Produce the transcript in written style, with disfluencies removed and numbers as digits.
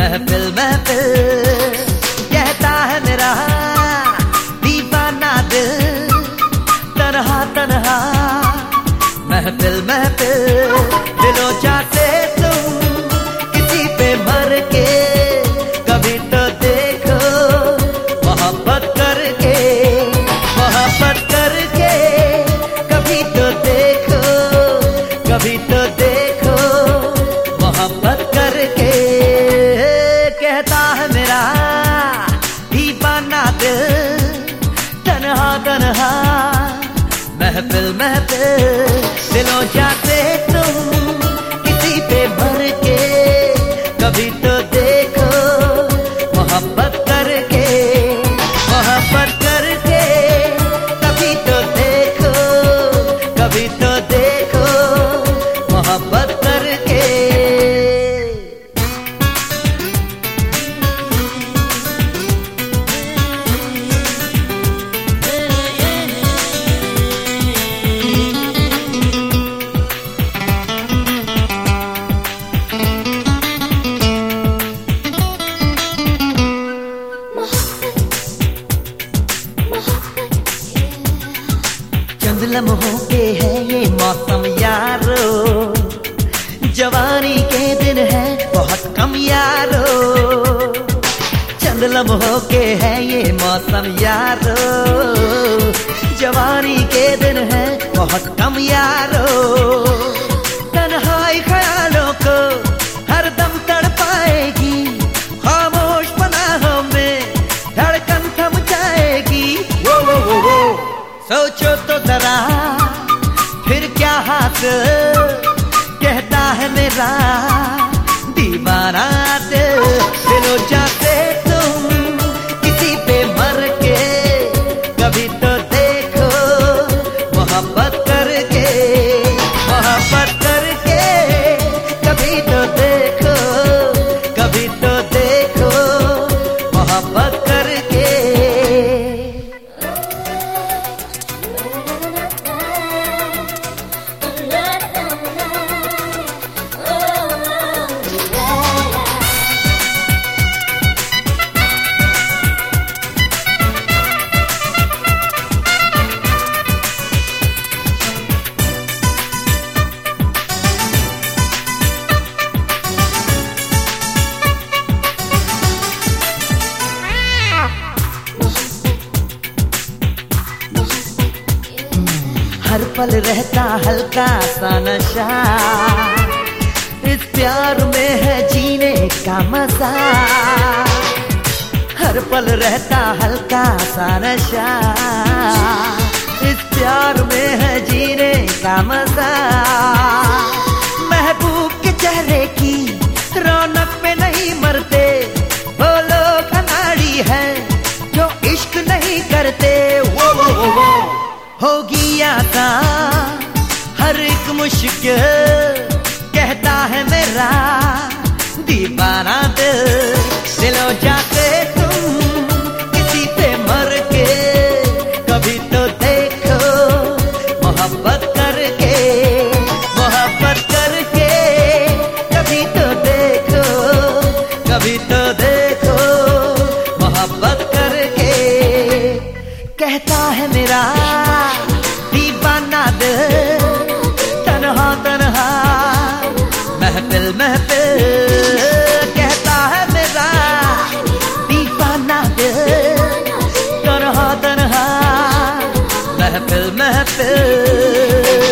महफिल महफिल कहता है मेरा दीवाना दिल, तन्हा तन्हा महफिल महफिल। दिलों चाहते तुम किसी पे मर के, कभी तो देखो मोहब्बत करके, मोहब्बत करके कभी तो देखो, कभी तो देखो मोहब्बत करके। कहता है मेरा दीवाना दिल, तन्हा तन्हा महफिल महफिल। दिलों जाते तुम किसी पे भर के, कभी तो देखो मोहब्बत करके, मोहब्बत करके कभी तो देखो, कभी तो देखो मोहब्बत करके। चंद लम्हों के है ये मौसम यारो, जवानी के दिन है बहुत कम यारो। चंद लम्हों के है ये मौसम यारो, जवानी के दिन है बहुत कम यारो। तन्हाई ख्यालों को हर दम तड़पाएगी, खामोश पनाहों में धड़कन थम जाएगी। वो वो वो वो सोचो तो जरा फिर क्या हासिल, कहता है मेरा दीवाना दिल। दिलों चाहते तुम किसी पे मर के, कभी तो देखो मोहब्बत करके, मोहब्बत करके कभी तो देखो, कभी तो देखो मोहब्बत करके। हर पल रहता हल्का सा नशा, इस प्यार में है जीने का मजा। हर पल रहता हल्का सा नशा, इस प्यार में है जीने का मजा। महबूब के चेहरे की रौनक पे नहीं मरते, वो लोग अनाड़ी हैं जो इश्क नहीं करते। वो वो वो वो होगी आता हर एक मुश्किल, कहता है मेरा दीवाना दिल। दिलों जाते तुम किसी पे मर के, कभी तो देखो मोहब्बत करके, मोहब्बत करके कभी तो देखो, कभी तो देखो मोहब्बत करके। कहता है मेरा दीवाना दिल, तन्हा तन्हा महफिल महफिल। कहता है मेरा दीवाना दिल, तन्हा तन्हा महफिल महफिल।